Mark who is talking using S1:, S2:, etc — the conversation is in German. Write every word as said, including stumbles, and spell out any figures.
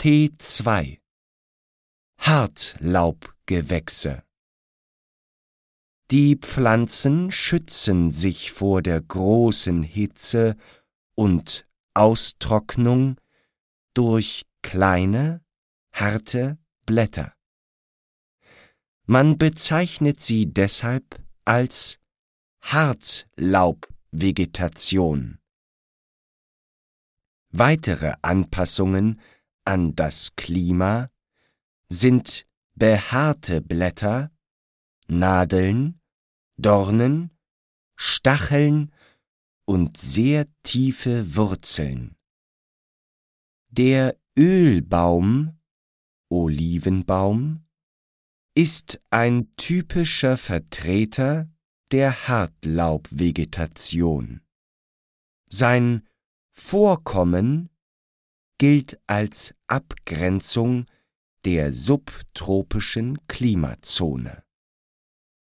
S1: T zwei Hartlaubgewächse. Die Pflanzen schützen sich vor der großen Hitze und Austrocknung durch kleine, harte Blätter. Man bezeichnet sie deshalb als Hartlaubvegetation. Weitere Anpassungen an das Klima sind behaarte Blätter, Nadeln, Dornen, Stacheln und sehr tiefe Wurzeln. Der Ölbaum, Olivenbaum, ist ein typischer Vertreter der Hartlaubvegetation. Sein Vorkommen gilt als Abgrenzung der subtropischen Klimazone.